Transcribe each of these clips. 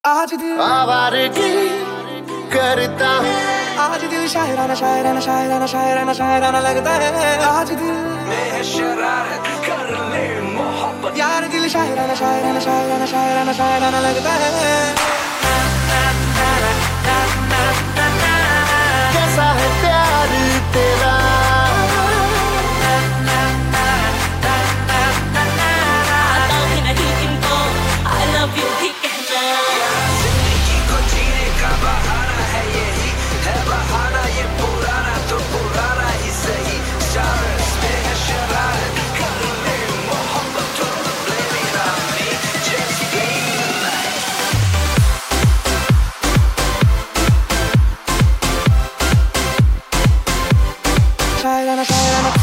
आज दिल आवारगी करता है, आज दिल शायराना शायराना शायराना शायराना शायराना लगता है, आज दिल में शरारत कर ले मोहब्बत, यार दिल शायराना शायराना शायराना शायराना शायराना लगता है। कैसा है प्यार तेरा, आता भी नहीं इनको I love you ही कहना, जिंदगी को जीने का बहाना है यही, है बहाना ये पुराना तो पुराना ही सही, शरारत में है शरारत कर ले मोहब्बत, don't blame it on me, just feel शायराना शायराना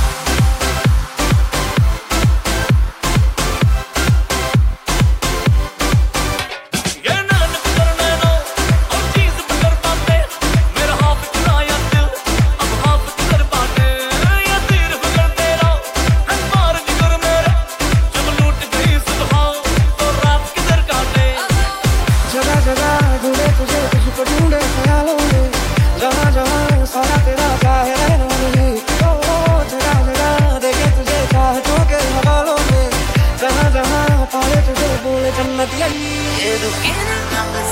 ये नानक करने दो और चीज पकड़ पाते, मेरा हाथ चुराया दिल अब हाथ कर पाते, ये तीर पकड़ तेरा है मार जिगर मेरे, जब लूट गई सुबह तो रात किधर काटे, जगह जगह ढूंढे तुझे तुझको ढूंढे ख्यालों में, जहाँ जहाँ सारा तेरा चाहे रहना नहीं, जगह जगह देखे तुझे चाहतों के हवालों में, जहाँ जहाँ पाए तुझे बोले जन्नत यही, ये रुके ना